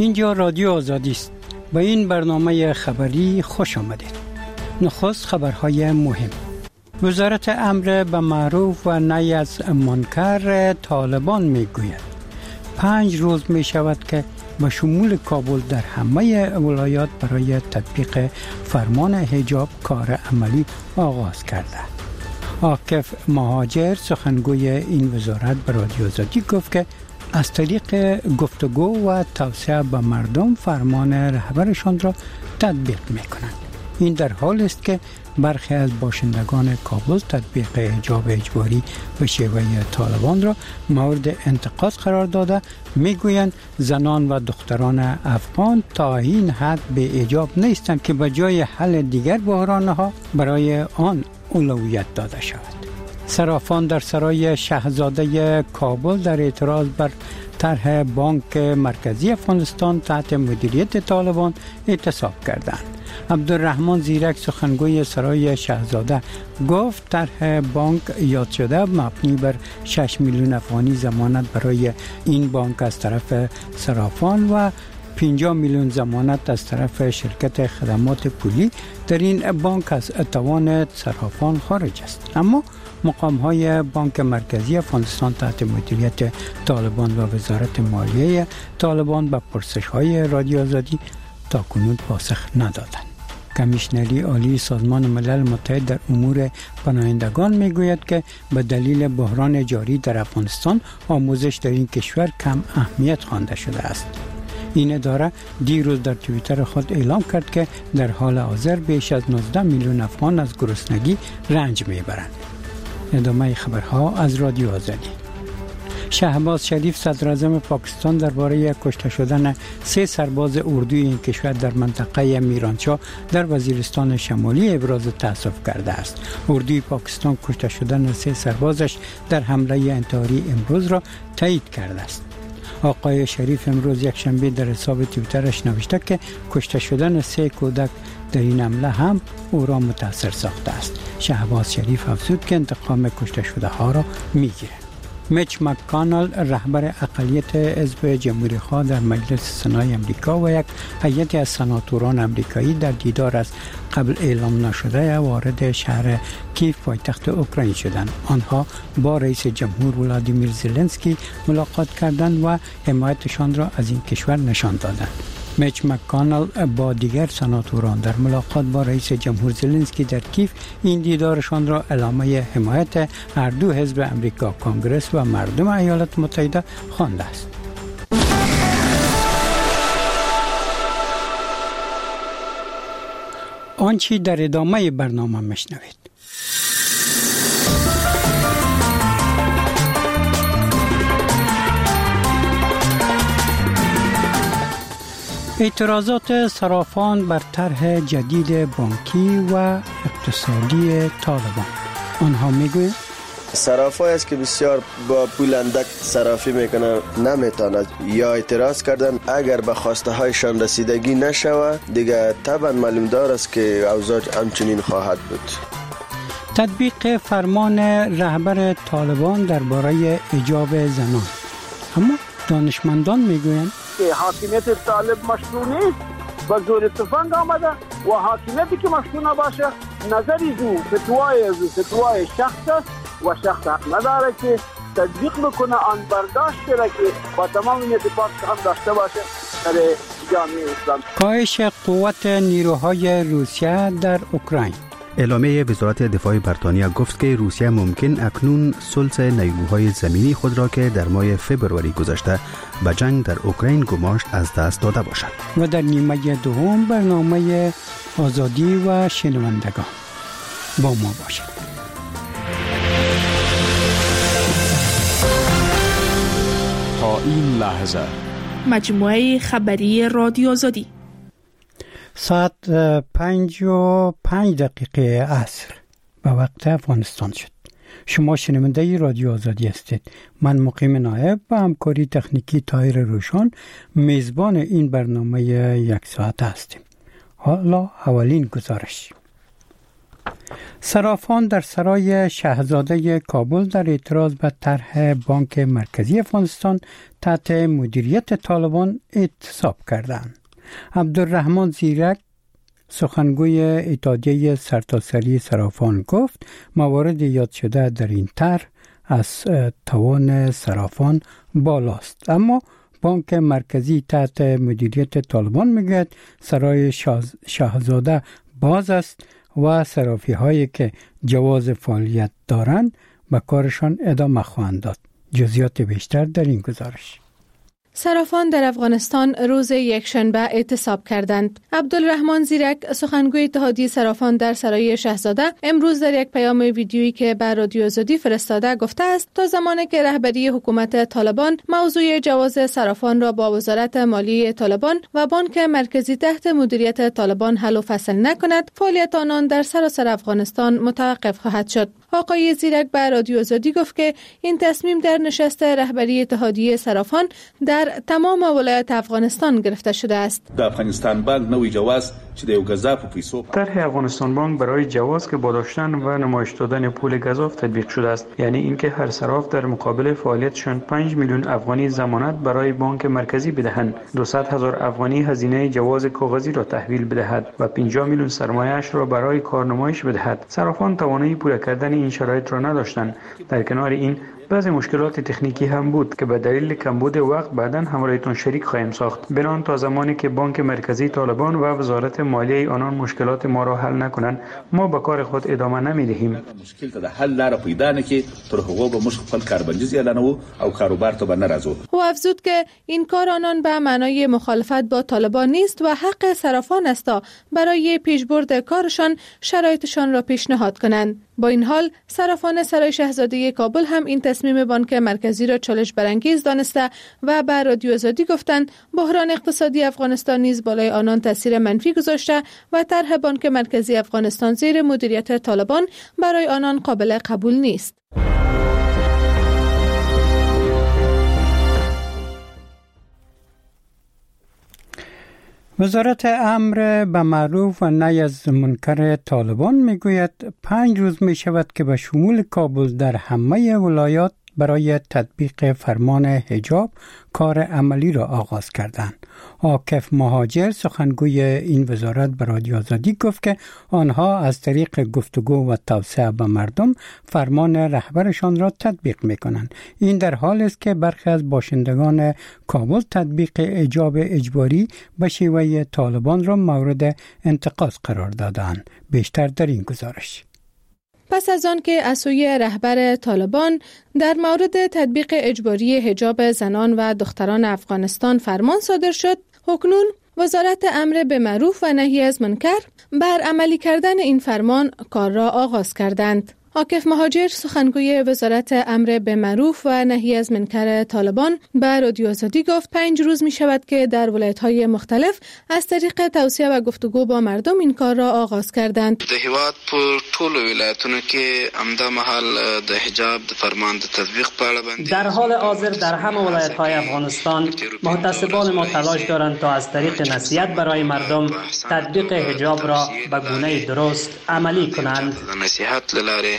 اینجا رادیو آزادی است. به این برنامه خبری خوش آمدید. نخست خبرهای مهم. وزارت امر به معروف و نهی از منکر طالبان میگوید 5 روز می شود که به شمول کابل در همه ولایات برای تطبیق فرمان حجاب کار عملی آغاز کرده. عاکف مهاجر سخنگوی این وزارت به رادیو آزادی گفت که از طریق گفتگو و توصیه به مردم فرمان رهبرشان را تطبیق می‌کنند. این در حالی است که برخی از باشندگان کابل تطبیق حجاب اجباری به شیوه طالبان را مورد انتقاد قرار داده میگویند زنان و دختران افغان تا این حد به حجاب نیستند که به جای حل دیگر بحرانها برای آن اولویت داده شود. صرافان در سرای شاهزاده کابل در اعتراض بر طرح بانک مرکزی افغانستان تحت مدیریت طالبان اعتصاب کردند. عبدالرحمن زیرک سخنگوی سرای شاهزاده گفت طرح بانک یاد شده مبنی بر 6 میلیون افغانی ضمانت برای این بانک از طرف صرافان و 50 میلیون ضمانت از طرف شرکت خدمات پولی در این بانک از توان صرافان خارج است. اما مقام‌های بانک مرکزی افغانستان تحت مدیریت طالبان و وزارت مالیه طالبان به پرسش‌های رادیو آزادی تاکنون پاسخ ندادند. کمیشنری عالی سازمان ملل متحد در امور پناهندگان میگوید که به دلیل بحران جاری در افغانستان آموزش در این کشور کم اهمیت خوانده شده است. این اداره دیروز در توییتر خود اعلام کرد که در حال حاضر بیش از 19 میلیون افغان از گرسنگی رنج میبرند. ادامه خبرها از رادیو آزادی. شهباز شریف صدر اعظم پاکستان درباره کشته شدن 3 سرباز اردوی این کشور در منطقه میرانشاه در وزیرستان شمالی ابراز تأسف کرده است. اردوی پاکستان کشته شدن 3 سربازش در حمله انتحاری امروز را تایید کرده است. آقای شریف امروز یک شنبه در حساب توییترش نوشته که کشته شدن 3 کودک در این حمله هم او را متاثر ساخته است. شهباز شریف افزود که انتقام کشته شده ها را میگیرد. میچ مک‌کانل رهبر اقلیت حزب جمهوری‌خواه در مجلس سنای امریکا و یک هیئت از سناتوران امریکایی در دیدار از قبل اعلام نشده وارد شهر کیف پایتخت اوکراین شدند. آنها با رئیس جمهور ولادیمیر زلنسکی ملاقات کردند و حمایتشان را از این کشور نشان دادند. میچ مک‌کانل با دیگر سناتوران در ملاقات با رئیس جمهور زلنسکی در کیف این دیدارشان را علامه حمایت هر دو حزب امریکا کنگرس و مردم ایالات متحده خوانده است. آنچه در ادامه برنامه میشنوید. اعتراضات صرافان بر طرح جدید بانکی و اقتصادی طالبان. آنها میگویند صرافایی است که بسیار با پول اندک صرافی میکنه نمیتواند یا اعتراض کردن اگر به خواسته هایشان رسیدگی نشود دیگه طبعا معلوم دار است که اوضاع همچنین خواهد بود. تطبیق فرمان رهبر طالبان درباره حجاب زنان. اما دانشمندان میگویند که حاکمیت طالب مشروع نیست، با زور تفنگ آمده و حاکمیتی که مشروع نباشه نظری فتوای شخص است و شخص حق نداره که تطبیق بکنه آن برداشت را که با تمام این اتفاق هم داشته باشه در جامعه اسلامی. کاهش قوت نیروهای روسیه در اوکراین. اعلامیه وزارت دفاع بریتانیا گفت که روسیه ممکن اکنون ثلث نیروهای زمینی خود را که در ماه فوریه گذشته به جنگ در اوکراین گماشت از دست داده باشد. و در نیمه دوم برنامه آزادی و شنوندگان با ما باشد. تا این لحظه مجموعه خبری رادیو آزادی ساعت 5:05 عصر به وقت افغانستان شد. شما شنونده رادیو آزادی هستید. من مقیم نایب و همکاری تکنیکی طاهر روشان میزبان این برنامه یک ساعت هستیم. حالا اولین گزارش. صرافان در سرای شاهزاده کابل در اعتراض به طرح بانک مرکزی افغانستان تحت مدیریت طالبان اعتصاب کردند. عبدالرحمن زیرک سخنگوی اتحادیه سرتاسری صرافان گفت موارد یاد شده در این طرح از توان صرافان بالاست، اما بانک مرکزی تحت مدیریت طالبان میگوید سرای شاهزاده باز است و صرافی هایی که جواز فعالیت دارند به کارشان ادامه خواهند داد. جزئیات بیشتر در این گزارش. صرافان در افغانستان روز یکشنبه اعتصاب کردند. عبدالرحمن زیرک سخنگوی اتحادیه صرافان در سرای شاهزاده امروز در یک پیام ویدیویی که به رادیو آزادی فرستاده گفته است تا زمانی که رهبری حکومت طالبان موضوع جواز صرافان را با وزارت مالیه طالبان و بانک مرکزی تحت مدیریت طالبان حل و فصل نکند، فعالیت آنان در سراسر افغانستان متوقف خواهد شد. آقای زیرک به رادیو آزادی گفت که این تصمیم در نشست رهبری اتحادیه صرافان در تمام ولایات افغانستان گرفته شده است. در افغانستان بانک نوی جواز چې د یو غذا په پیسو طرح افغانستان بانک برای جواز که با داشتن و نمایش دادن پول گزاف تطبیق شده است، یعنی اینکه هر صراف در مقابل فعالیتشان 5 میلیون افغانی ضمانت برای بانک مرکزی بدهند، 200,000 افغانی هزینه جواز کاغذی را تحویل بدهد و 50 میلیون سرمایه‌اش را برای کارنمایش بدهد. صرافان توانایی پورا کردن این شرایط را نداشتند. در کنار این بعضی مشکلات تکنیکی هم بود که به دلیل کمبود وقت بعداً همراهتون شریک خواهیم ساخت. بنان تا زمانی که بانک مرکزی طالبان و وزارت مالیه آنان مشکلات ما را حل نکنند، ما به کار خود ادامه نمیدهیم. مشکل ته حل لاره پیدا نکړي تر هغه به موږ خپل کاربندیز اعلانوو او کاروبار ته نه راځو. او افزود که این کار آنان به معنای مخالفت با طالبان نیست و حق صرافان است تا برای پیشبرد کارشان شرایطشان را پیشنهاد کنند. با این حال صرافان سرای شاهزاده کابل هم این تصمیم بانک مرکزی را چالش برانگیز دانسته و به رادیو آزادی گفتند بحران اقتصادی افغانستان نیز بالای آنان تاثیر منفی گذاشته و طرح بانک مرکزی افغانستان زیر مدیریت طالبان برای آنان قابل قبول نیست. وزارت امر به معروف و نهی از منکر طالبان میگوید 5 روز می شود که به شمول کابل در همه ولایات برای تطبیق فرمان حجاب کار عملی را آغاز کردند. عاکف مهاجر سخنگوی این وزارت به رادیو آزادی گفت که آنها از طریق گفتگو و توصیه به مردم فرمان رهبرشان را تطبیق می‌کنند. این در حالی است که برخی از باشندگان کابل تطبیق حجاب اجباری به شیوه طالبان را مورد انتقاد قرار دادند. بیشتر در این گزارش. پس از آن که از سوی رهبر طالبان در مورد تطبیق اجباری حجاب زنان و دختران افغانستان فرمان صادر شد، اکنون وزارت امر به معروف و نهی از منکر بر عملی کردن این فرمان کار را آغاز کردند. عاکف مهاجر سخنگوی وزارت امر به معروف و نهی از منکر طالبان به رادیو آزادی گفت 5 روز می شود که در ولایت‌های مختلف از طریق توصیه و گفتگو با مردم این کار را آغاز کردند. د هیواد پر ټولو ولایتونو کې امدا محل د حجاب د فرمان د تطبیق په اړه باندې در حال حاضر در همه ولایت‌های افغانستان محتسبان ما تلاش دارند تا از طریق نصیحت برای مردم تطبیق حجاب را به گونه درست عملی کنند. نصیحت لاره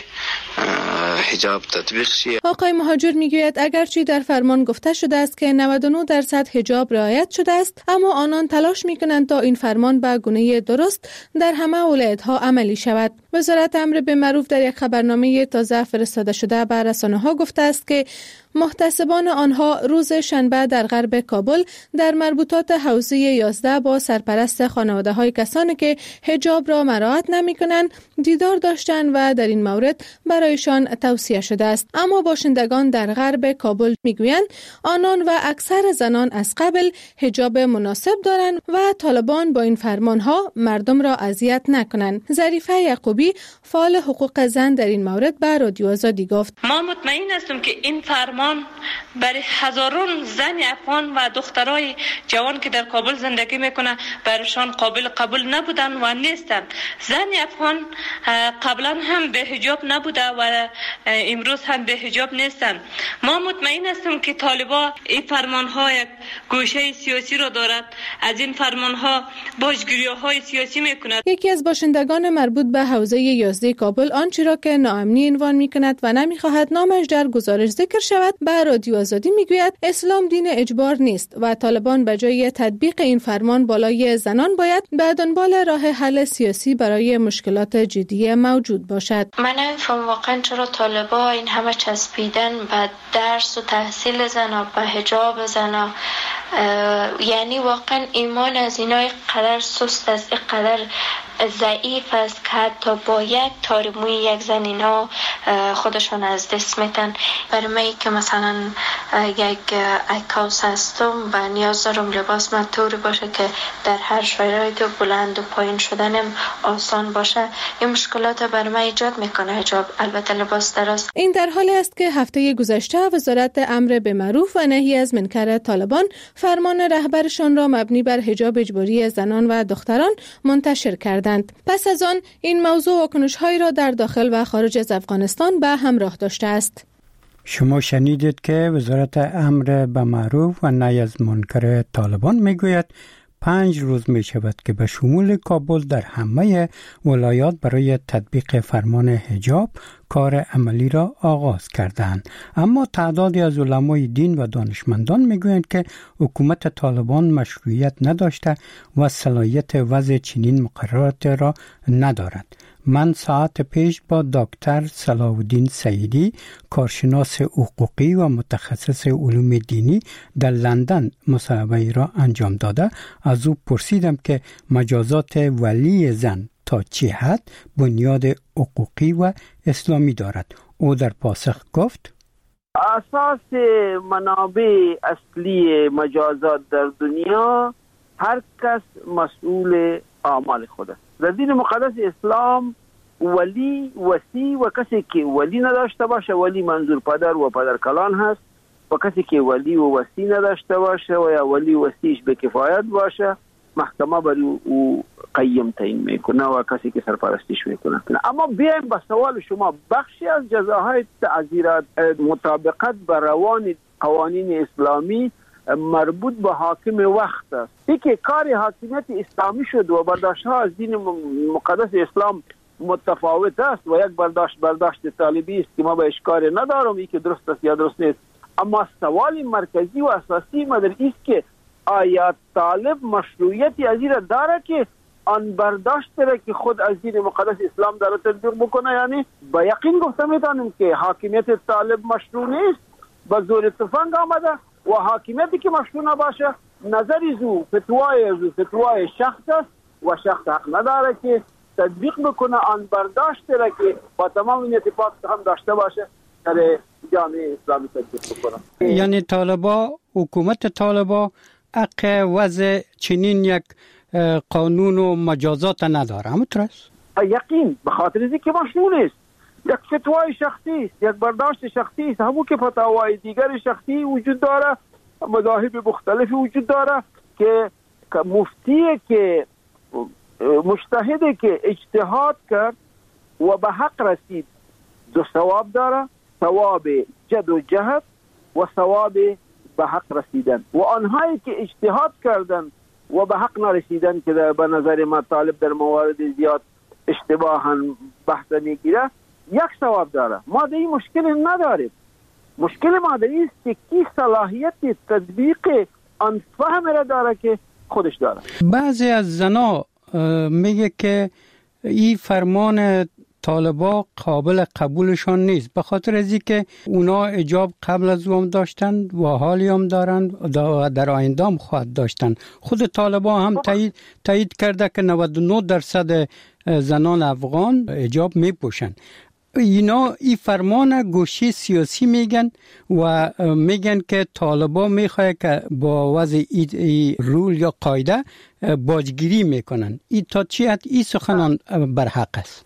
حجاب تطبیق شد. آقای مهاجر میگوید اگرچه در فرمان گفته شده است که 99% حجاب رعایت شده است، اما آنان تلاش میکنند تا این فرمان به گونه درست در همه ولایت‌ها عملی شود. وزارت امر به معروف در یک خبرنامه تازه فرستاده شده به رسانه‌ها گفته است که محتسبان آنها روز شنبه در غرب کابل در مربوطات حوزه 11 با سرپرست خانواده‌های کسانی که حجاب را مراعات نمی‌کنند دیدار داشتند و در این مورد برایشان توصیه شده است. اما باشندگان در غرب کابل میگویند آنان و اکثر زنان از قبل حجاب مناسب دارند و طالبان با این فرمانها مردم را اذیت نکنند. ظریفه یعقوبی فعال حقوق زن در این مورد به رادیو آزادی گفت ما مطمئن هستم که این فرمان برای هزاران زن افغان و دخترای جوان که در کابل زندگی میکنه برایشان قابل قبول نبودن و نیستن. زن افغان قبلا هم به حجاب نبوده و امروز هم به حجاب نیستند. ما مطمئن هستیم که طالبان این فرمان‌ها یک گوشه سیاسی را دارد، از این فرمان‌ها باجگیری‌های سیاسی می‌کند. یکی از باشندگان مربوط به حوزه 11 کابل آنچه را که ناامنی عنوان می‌کند و نمی‌خواهد نامش در گزارش ذکر شود به رادیو آزادی می‌گوید اسلام دین اجبار نیست و طالبان به جای تطبیق این فرمان بالای زنان باید به دنبال راه حل سیاسی برای مشکلات جدی موجود باشد. من نمی‌فهمم واقعا چرا طالبان این همه چسبیدن به درس و تحصیل زنا، به حجاب زنا. یعنی واقعا ایمان از اینا قدر سست است، قدر ضعیف است که حتی با یک تارموی یک زن اینا خودشون از دست میتن. برای من که مثلا یک عکاس هستم و نیاز دارم لباس من طوری باشه که در هر شرایط بلند و پایین شدنم آسان باشه، این مشکلات برای من ایجاد میکنه حجاب، البته لباس دراز. این در حالی است که هفته گذشته وزارت امر به معروف و نهی از منکر طالبان فرمان رهبرشان را مبنی بر حجاب اجباری زنان و دختران منتشر کردند. پس از آن این موضوع واکنش‌هایی را در داخل و خارج از افغانستان به همراه داشته است. شما شنیدید که وزارت امر به معروف و نهی از منکر طالبان میگوید 5 روز می شود که به شمول کابل در همه ولایات برای تطبیق فرمان حجاب کار عملی را آغاز کردند. اما تعدادی از علمای دین و دانشمندان میگویند که حکومت طالبان مشروعیت نداشته و صلاحیت وضع چنین مقررات را ندارد. من ساعت پیش با دکتر صلاح الدین سعیدی، کارشناس حقوقی و متخصص علوم دینی در لندن مصاحبه را انجام داده از او پرسیدم که مجازات ولی زن تا چه حد بنیاد حقوقی و اسلامی دارد. او در پاسخ گفت: اساس منابع اصلی مجازات در دنیا هر کس مسئول اعمال خود است. در دین مقدس اسلام ولی، وصی و کسی که ولی نداشته باشه، ولی منظور پدر و پدر کلان هست، و کسی که ولی و وصی نداشته باشه و یا ولی وصیش به کفایت باشه محکمه برای او قیم تعیین میکنه و کسی که سرپرستیش میکنه. اما بیایم به سوال شما، بخشی از جزاهای تعزیرات مطابقت به روان قوانین اسلامی مربوط به حاکم وقت است. این که کار حاکمیت اسلامی شد و برداشت‌ها از دین مقدس اسلام متفاوت است و یک برداشت طالبی است که ما به اشکار ندارم این که درست است یا درست نیست. اما سوال مرکزی و اساسی ما در است که آیا طالب مشروعیتی از این داره که آن برداشت داره که خود از دین مقدس اسلام داره تطبیق بکنه؟ یعنی با یقین گفته میتونیم که حاکمیت طالب مشروع نیست، با زور تفنگ آمده و حاکمیتی که مشروع نباشه نظری زو فتوای شخص است و شخص حق نداره که تطبیق بکنه آن برداشت داره که با تمام این اتفاق هم داشته باشه در جامعه اسلامی تطبیق بکنه. یعنی حکومت طالبا حق وضع چنین یک قانون و مجازات نداره، همونطور است؟ یقین به خاطر اینکه مشروع نیست، یک فتوای شخصی است، یک برداشت شخصی است، همون که فتاوای دیگر شخصی وجود داره، مذاهب مختلفی وجود داره که مفتی که مجتهد که اجتهاد کرد و به حق رسید دو ثواب داره، ثواب جد و جهد و ثواب به حق رسیدن، و آنهایی که اجتهاد کردن و به حق نرسیدن که به نظر ما طالب در موارد زیاد اشتباها بحث میگیره یک ثواب داره. ما در این مشکل نداریم. مشکل ما در این است که کی صلاحیت تطبیق آن فهم را داره که خودش داره. بعضی از زنا میگه که این فرمان طالبا قابل قبولشان نیست، به خاطر از اینکه اونا حجاب قبل از او هم داشتن و حالی هم دارن و در آینده هم خواهد داشتن. خود طالبا هم تایید کرده که 99% زنان افغان حجاب میپوشن. اینا این فرمان گوشه سیاسی میگن و میگن که طالبا میخواه که با وضع رول یا قاعده باجگیری میکنن. این تا چی حد این سخنان برحق است؟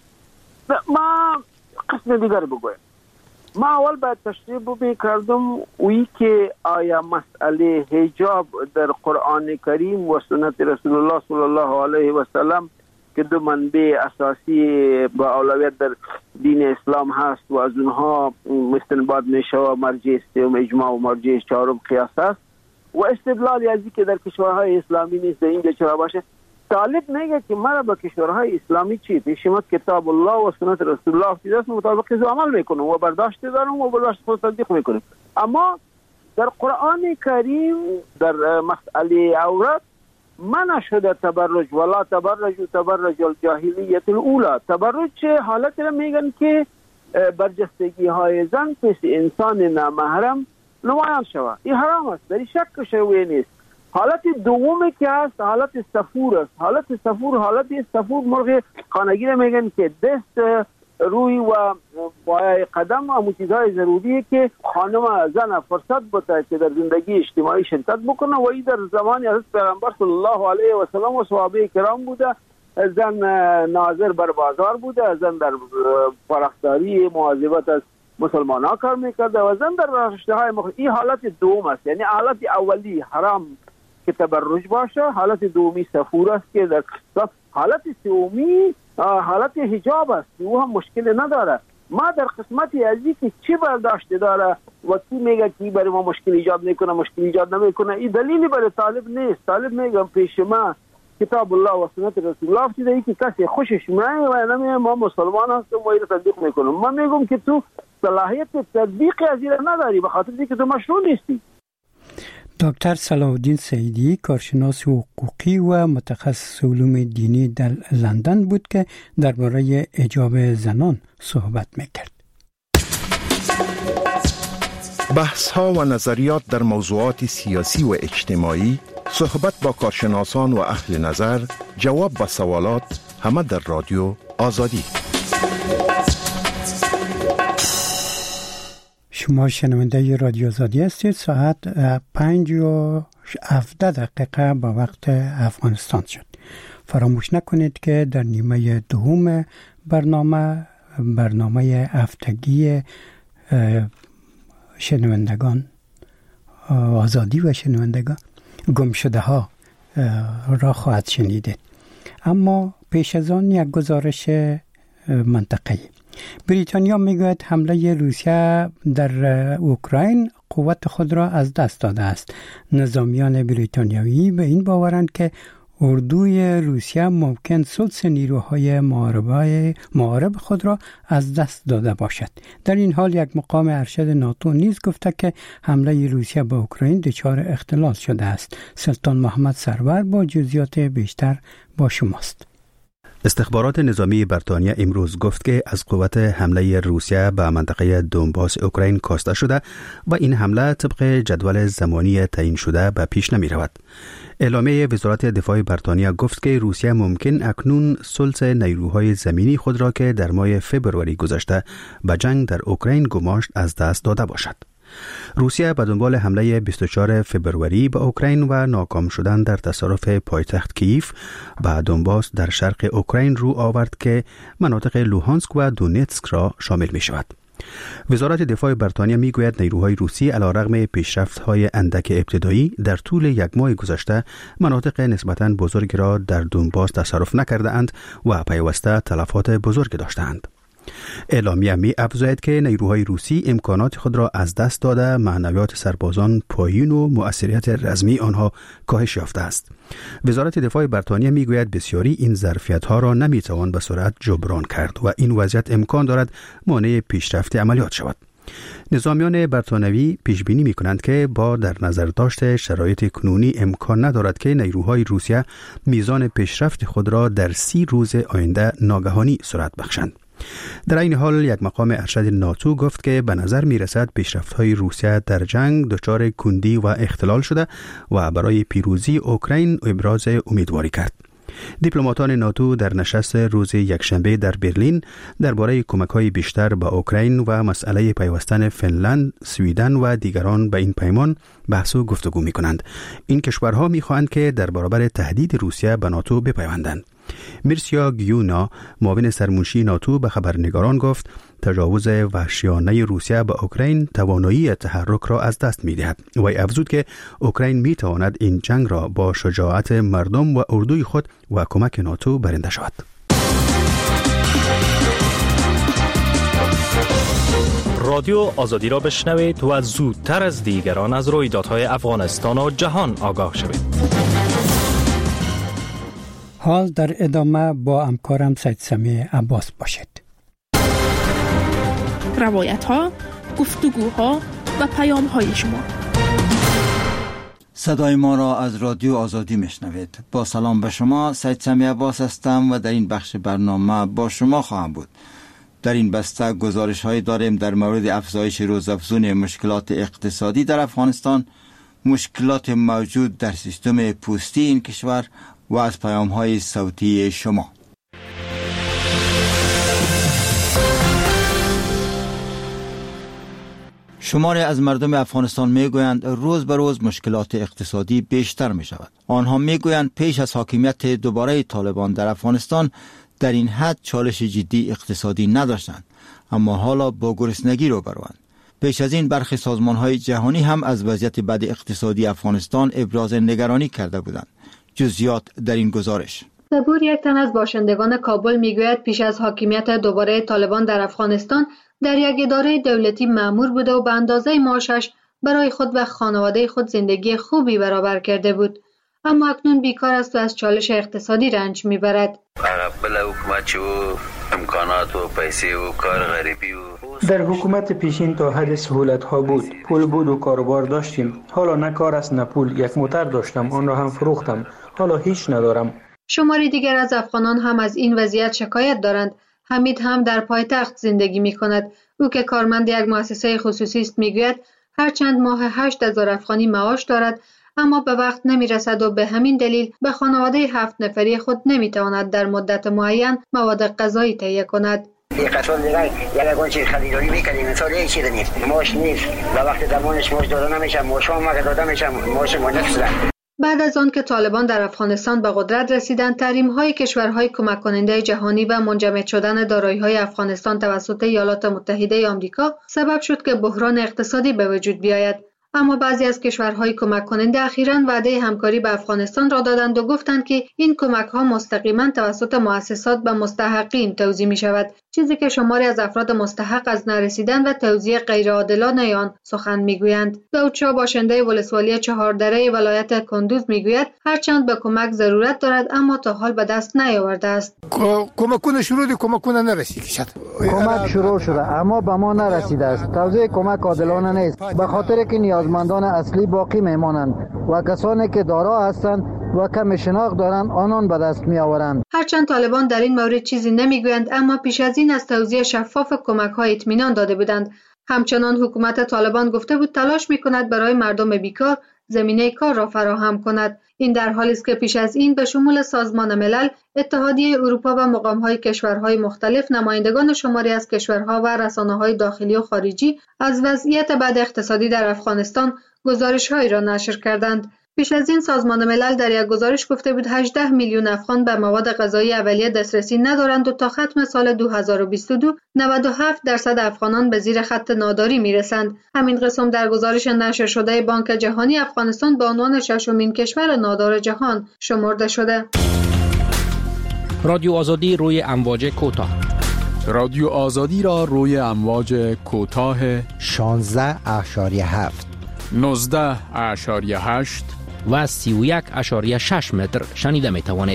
ما قسم دیگر بگویم. ما اول باید تشریح بکردم وی که آیا مسئله حجاب در قرآن کریم و سنت رسول الله صلی الله علیه و سلم که دو منبع اساسی با اولویت در دین اسلام هست و از اونها استنباط میشه مرجع سوم اجماع و مرجع چهارم قیاس است و استدلال از که در کشورهای اسلامی نیست در اینجا چرا باشه. طالب میگه که ما با کشورهای اسلامی چی پیشمت کتاب الله و سنت رسول الله است مطابق از عمل میکنیم و برداشت داریم و برداشت خود تصدیق میکنیم. اما در قرآن کریم در مسئله عورت منع شده تبرج ولا تبرج الجاهلیت الاولى. تبرج چه حالت را میگن که برجستگی های زن پس انسان نامحرم نمایان شود. این حرام است، در شک شوی نیست. حالت دومی که هست حالت صفور است. حالت صفور مرغ خانگی را میگن که دست روی و پای قدم و همون چیزهای ضروریه که خانم زن فرصت بده که در زندگی اجتماعی شرکت بکنه و این در زمانی حضرت پیغمبر صلی الله علیه و سلم و صحابه کرام بوده. زن ناظر بر بازار بوده، زن در پرستاری مواظبت از مسلمان ها کار میکرده و زن در رشته های این حالت دوم است. یعنی حالت اولی حرام که تبرج باشه، حالت دومی صفور است که در حالت سومی حالت حجاب است که او هم مشکل نداره. ما در قسمتی ازی که چی برداشت داره و کی میگه که برای ما مشکل ایجاد نمیکنه این دلیلی برای طالب نیست. طالب میگم پیش ما کتاب الله و سنت رسول الله چیزی که کسی خوشش میاد و نمیگه ما مسلمان هستیم و اینو تطبیق میکنیم. من میگم که تو صلاحیت تطبیق از این نداری به خاطر اینکه تو مشروع نیستی. دکتر صلاح الدین سعیدی کارشناس حقوقی و متخصص علوم دینی در لندن بود که درباره حجاب زنان صحبت میکرد. بحث ها و نظریات در موضوعات سیاسی و اجتماعی، صحبت با کارشناسان و اهل نظر، جواب به سوالات، همه در رادیو آزادی. شما شنونده رادیو آزادی هستید. ساعت 5:17 با وقت افغانستان شد. فراموش نکنید که در نیمه دوم برنامه هفتگی شنوندگان آزادی و شنوندگان گمشده ها را خواهد شنیدید. اما پیش از آن یک گزارش منطقه‌ای. بریتانیا میگوید حمله روسیه در اوکراین قوت خود را از دست داده است. نظامیان بریتانیایی به این باورند که اردوی روسیه ممکن ثلث نیروهای معارب خود را از دست داده باشد. در این حال یک مقام ارشد ناتو نیز گفته که حمله روسیه به اوکراین دچار اختلال شده است. سلطان محمد سرور با جزئیات بیشتر با شماست. استخبارات نظامی بریتانیا امروز گفت که از قوت حمله روسیه به منطقه دونباس اوکراین کاسته شده و این حمله طبق جدول زمانی تعیین شده به پیش نمی رود. اعلامیه وزارت دفاع بریتانیا گفت که روسیه ممکن اکنون ثلث نیروهای زمینی خود را که در ماه فبروری گذشته به جنگ در اوکراین گماشت از دست داده باشد. روسیه به دنبال حمله 24 فبروری به اوکراین و ناکام شدن در تصرف پایتخت کییف به دونباس در شرق اوکراین رو آورد که مناطق لوهانسک و دونتسک را شامل می شود. وزارت دفاع بریتانیا می گوید نیروهای روسی علیرغم پیشرفت‌های اندک ابتدایی در طول یک ماه گذشته مناطق نسبتاً بزرگ را در دونباس تصرف نکرده اند و پیوسته تلفات بزرگ داشتند. اعلامیه می افزاید که نیروهای روسی امکانات خود را از دست داده، معنویات سربازان پایین و مؤثریت رزمی آنها کاهش یافته است. وزارت دفاع بریتانیا می گوید بسیاری این ظرفیت ها را نمی توان به سرعت جبران کرد و این وضعیت امکان دارد مانع پیشرفت عملیات شود. نظامیان بریتانیایی پیش بینی می کنند که با در نظر داشت شرایط کنونی امکان ندارد که نیروهای روسیه میزان پیشرفت خود را در 30 روز آینده ناگهانی سرعت بخشند. در این حال یک مقام ارشد ناتو گفت که به نظر می رسد پیشرفت‌های روسیه در جنگ دچار کندی و اختلال شده و برای پیروزی اوکراین ابراز امیدواری کرد. دیپلماتان ناتو در نشست روز یکشنبه در برلین درباره کمک‌های بیشتر به اوکراین و مسئله پیوستن فنلند، سویدن و دیگران به این پیمان بحث و گفتگو می‌کنند. این کشورها می‌خواهند که در برابر تهدید روسیه به ناتو بپیوندند. میرسیا گیونا معاون سرمنشی ناتو به خبرنگاران گفت تجاوز وحشیانه روسیه به اوکراین توانایی تحرک را از دست می‌دهد. وی افزود که اوکراین می‌تواند این جنگ را با شجاعت مردم و اردوی خود و کمک ناتو برنده شود. رادیو آزادی را بشنوید و زودتر از دیگران از رویدادهای افغانستان و جهان آگاه شوید. حال در ادامه با همکارم سید سمیع عباس باشید. روایت ها، گفتگوها و پیام های شما. صدای ما را از رادیو آزادی میشنوید. با سلام به شما، سید سمیع عباس هستم و در این بخش برنامه با شما خواهم بود. در این بسته گزارش هایی داریم در مورد افزایش روزافزون مشکلات اقتصادی در افغانستان، مشکلات موجود در سیستم پوستی این کشور و از پیام های صوتی شما. شماری از مردم افغانستان میگویند روز به روز مشکلات اقتصادی بیشتر می شود. آنها میگویند پیش از حاکمیت دوباره طالبان در افغانستان در این حد چالش جدی اقتصادی نداشتند، اما حالا با گرسنگی روبروند. پیش از این برخی سازمان‌های جهانی هم از وضعیت بد اقتصادی افغانستان ابراز نگرانی کرده بودند. جزئیات در این گزارش. صبور یک تن از باشندگان کابل میگوید پیش از حاکمیت دوباره طالبان در افغانستان در یک اداره دولتی مأمور بوده و به اندازه معاشش برای خود و خانواده خود زندگی خوبی برابر کرده بود، اما اکنون بیکار است و از چالش اقتصادی رنج میبرد. در حکومت پیشین تا حد سهولت ها بود، پول بود و کاروبار داشتیم. حالا نه کار است نه پول. یک موتر داشتم، آن را هم فروختم. حالا هیچ ندارم. شماری دیگر از افغانان هم از این وضعیت شکایت دارند. حمید هم در پایتخت زندگی می کند. او که کارمند یک مؤسسه خصوصی است میگوید هر چند ماه 8,000 افغانی معاش دارد، اما به وقت نمی رسد و به همین دلیل به خانواده 7 نفری خود نمی تواند در مدت معین مواد غذایی تهیه کند. یک قطار دیگر یک گونچه خریداری میکنیم، مثال یک چیز نیست، ماش نیست و وقتی درمانش ماش داده نمیشه، ماش هم اگه داده میشه ماش نفسه. بعد از آن که طالبان در افغانستان به قدرت رسیدند، تحریم‌های کشورهای کمک کننده جهانی و منجمد شدن دارایی‌های افغانستان توسط ایالات متحده آمریکا سبب شد که بحران اقتصادی به وجود بیاید. اما بعضی از کشورهای کمک کننده اخیراً وعده همکاری به افغانستان را دادند و گفتند که این کمک‌ها مستقیما توسط مؤسسات به مستحقین توزیع می‌شود، چیزی که شماری از افراد مستحق از نرسیدن و توزیع غیرعادلانه آن سخن می‌گویند. داود شاه باشنده ولسوالی چهاردره ولایت کندوز می‌گوید هرچند به کمک ضرورت دارد اما تا حال به دست نیاورده است. کمکونه شروع کمکونه نرسید. کمک شروع شده اما به ما نرسیده است. توزیع کمک عادلانه نیست، به خاطر که نیازمندان اصلی باقی میمانند و کسانی که دارا هستند و کم شناخت دارند آنان به دست می آورند. هرچند طالبان در این مورد چیزی نمیگویند، اما پیش از این از توزیع شفاف کمک‌ها اطمینان داده بودند. همچنان حکومت طالبان گفته بود تلاش می‌کند برای مردم بیکار زمینه کار را فراهم کند. این در حالی است که پیش از این به شمول سازمان ملل، اتحادیه اروپا و مقام‌های کشورهای مختلف نمایندگان شماری از کشورها و رسانه‌های داخلی و خارجی از وضعیت بد اقتصادی در افغانستان گزارش‌هایی را نشر کردند. پیش از این سازمان ملل در یک گزارش گفته بود 18 میلیون افغان به مواد غذایی اولیه دسترسی ندارند و تا ختم سال 2022 97% افغانان به زیر خط ناداری میرسند. همین قسم در گزارش نشر شده بانک جهانی افغانستان به عنوان 6مین کشور نادار جهان شمرده شده. رادیو آزادی روی امواج کوتاه. رادیو آزادی را روی امواج کوتاه 16.7 19.8 و 31.6 متر شنیده می توانید.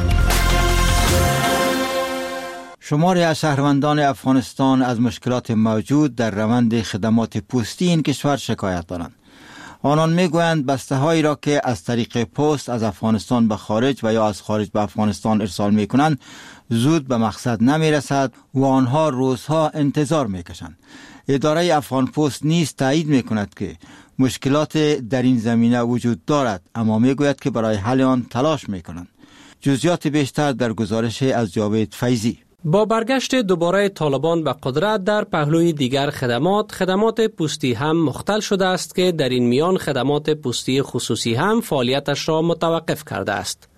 شماری از شهروندان افغانستان از مشکلات موجود در روند خدمات پستی این کشور شکایت دارند. آنان میگویند بسته هایی را که از طریق پست از افغانستان به خارج و یا از خارج به افغانستان ارسال می کنند زود به مقصد نمی رسد و آنها روزها انتظار می کشند. اداره افغان پست نیز تایید می کند که مشکلات در این زمینه وجود دارد، اما می گوید که برای حل آن تلاش می کنند. جزئیات بیشتر در گزارش از جاوید فیضی. با برگشت دوباره طالبان به قدرت در پهلوی دیگر خدمات پستی هم مختل شده است که در این میان خدمات پستی خصوصی هم فعالیتش را متوقف کرده است.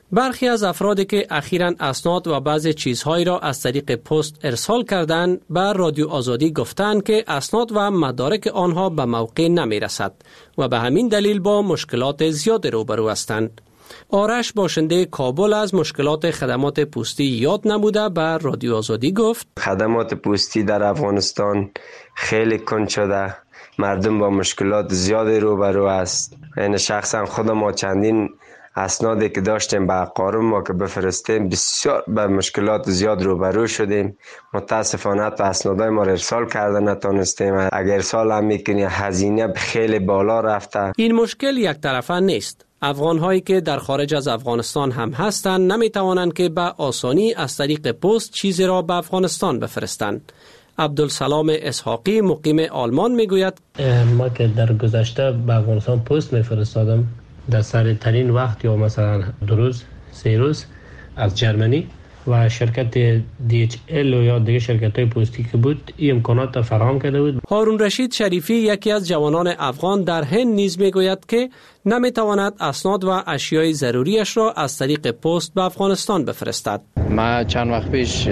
برخی از افرادی که اخیراً اسناد و بعضی چیزهایی را از طریق پست ارسال کردند به رادیو آزادی گفتند که اسناد و مدارک آنها به موقع نمی رسد و به همین دلیل با مشکلات زیاد روبرو هستند. آرش باشنده کابل از مشکلات خدمات پستی یاد نموده به رادیو آزادی گفت خدمات پستی در افغانستان خیلی کند شده، مردم با مشکلات زیادی روبرو است. یعنی شخصا خود ما چندین اسنادی که داشتیم به اقارب ما که بفرستیم بسیار به مشکلات زیاد روبرو شدیم. متاسفانه تا اسنادای ما ارسال کرده نتونستیم. اگر ارسال هم میکنی هزینه خیلی بالا رفته. این مشکل یک طرفه نیست. افغان هایی که در خارج از افغانستان هم هستند نمی توانند که به آسانی از طریق پست چیزی را به افغانستان بفرستند. عبدالسلام اسحاقی مقیم آلمان میگوید ما که در گذشته به افغانستان پست میفرستادم در سریعترین وقت یا مثلا 2 روز 3 روز از جرمنی و شرکت DHL یا دیگه شرکت‌های پستی که بود این امکانات فراهم کرده بود. هارون رشید شریفی یکی از جوانان افغان در هند نیز میگوید که نمیتواند اسناد و اشیای ضروریش را از طریق پست به افغانستان بفرستد. ما چند وقت پیش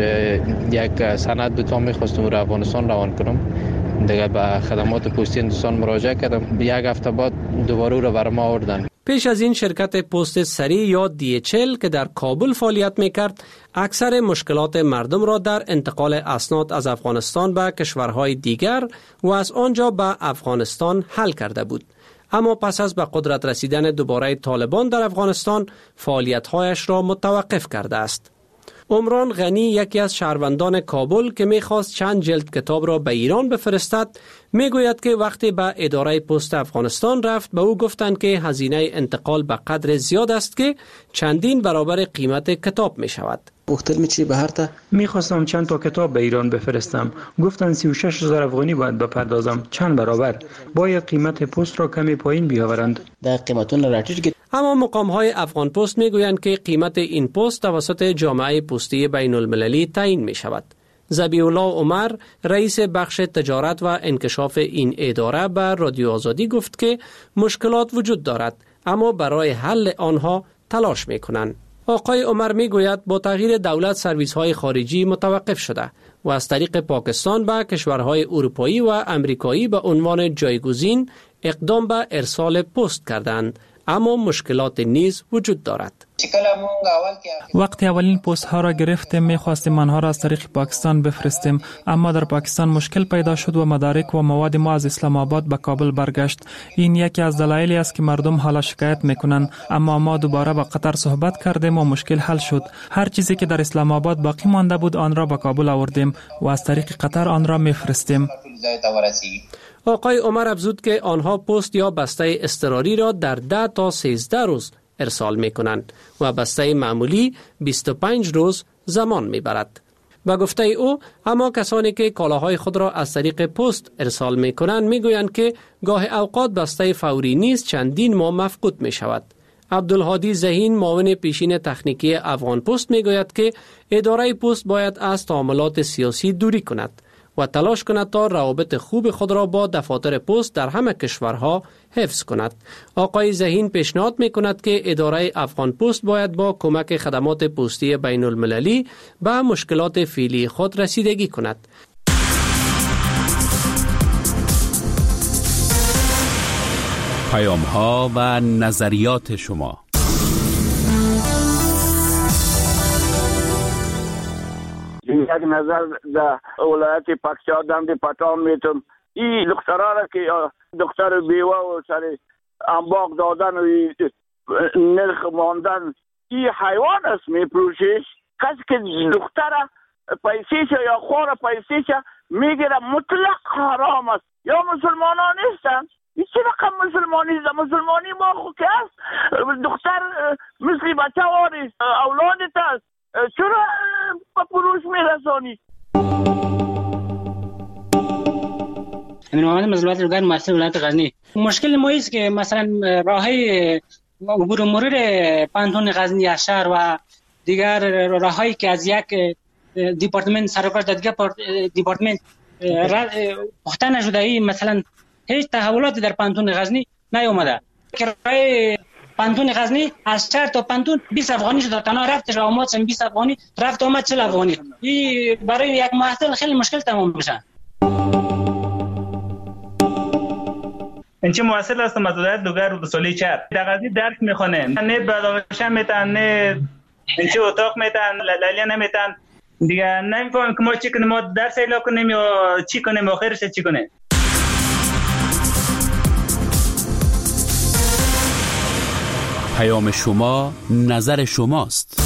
یک سند دوتا میخواستم رو افغانستان روان کنم، دیگه به خدمات پستی هندوستان مراجعه کردم، یک هفته بعد دوباره رو برام آوردن. پیش از این شرکت پست سریع یا DHL که در کابل فعالیت میکرد اکثر مشکلات مردم را در انتقال اسناد از افغانستان به کشورهای دیگر و از آنجا به افغانستان حل کرده بود. اما پس از به قدرت رسیدن دوباره طالبان در افغانستان فعالیت‌هایش را متوقف کرده است. عمران غنی یکی از شهروندان کابل که میخواست چند جلد کتاب را به ایران بفرستد میگوید که وقتی به اداره پست افغانستان رفت به او گفتند که هزینه انتقال به قدر زیاد است که چندین برابر قیمت کتاب می شود. میخواستم چند تا کتاب به ایران بفرستم، گفتن 36,000 افغانی باید بپردازم، چند برابر، باید قیمت پست را کمی پایین بیاورند. اما مقام‌های افغان پست میگویند که قیمت این پست توسط جامعه پستی بین المللی تعیین می شود. ذبیح الله عمر رئیس بخش تجارت و انکشاف این اداره به رادیو آزادی گفت که مشکلات وجود دارد اما برای حل آنها تلاش میکنند. آقای عمر میگوید با تغییر دولت سرویس‌های خارجی متوقف شده و از طریق پاکستان به کشورهای اروپایی و امریکایی به عنوان جایگزین اقدام به ارسال پست کردند، اما مشکلات نیز وجود دارد. وقتی اولین پست ها را گرفتیم میخواستیم آنها را از طریق پاکستان بفرستیم، اما در پاکستان مشکل پیدا شد و مدارک و مواد ما از اسلام آباد به کابل برگشت. این یکی از دلایلی است که مردم حالا شکایت میکنند، اما ما دوباره با قطر صحبت کردیم و مشکل حل شد. هر چیزی که در اسلام آباد باقی مانده بود آن را به کابل آوردیم و از طریق قطر آن را میفرستیم. آقای عمر افزود که آنها پست یا بسته اضطراری را در 10 تا 13 روز ارسال می کنند و بسته معمولی 25 روز زمان می برد. به گفته او اما کسانی که کالاهای خود را از طریق پست ارسال می کنند می گویند که گاه اوقات بسته فوری نیز چندین ماه مفقود می شود. عبدالهادی ذهین معاون پیشین تکنیکی افغان پست می گوید که اداره پست باید از تعاملات سیاسی دوری کند و تلاش کند تا روابط خوب خود را با دفاتر پست در همه کشورها حفظ کند. آقای ذهین پیشنهاد می کند که اداره افغان پست باید با کمک خدمات پستی بین المللی به مشکلات فعلی خود رسیدگی کند. پیام‌ها و نظریات شما. یک نظر در ولایت پاکستان دی پتام میتم این دخترها را که دختر بیوه و سر انباق دادن و نرخ ماندن این حیوان است میپروشش. کسی که دختر پیسیش یا خور پیسیش میگیره مطلق حرام است. یا مسلمانان نیستن؟ این چه رقم مسلمانی است؟ مسلمانی ما خود که است دختر مثل بچه واری اولادت است، چرا با پروش میرسانی؟ امین محمد مزلوات رگان مسئول ولایت غزنی. مشکل ما است که مثلا راههای عبور و مرور پانتون غزنی شهر و دیگر راههایی که از یک دیپارتمنت سرکار دیگر دیپارتمنت پخته نشده، مثلا هیچ تحولاتی در پانتون غزنی نیامده. کرایه پانتون غزنی از شهر تا پانتون 20 افغانی شد، تنها رفتش و آمد 20 افغانی رفت آمد 40 افغانی. این برای یک محصل خیلی مشکل تمام میشه. این چه محصل است مسئولیت دوگر و سالی چر در غزنی درک میخونه نه بدامشن میتن نه این چه اتاق میتن لیلی نمیتن دیگه نمیفهمم که ما چی کنیم، ما درس اعلام کنیم یا چی کنیم آخرش چی کنیم. پیام شما نظر شماست.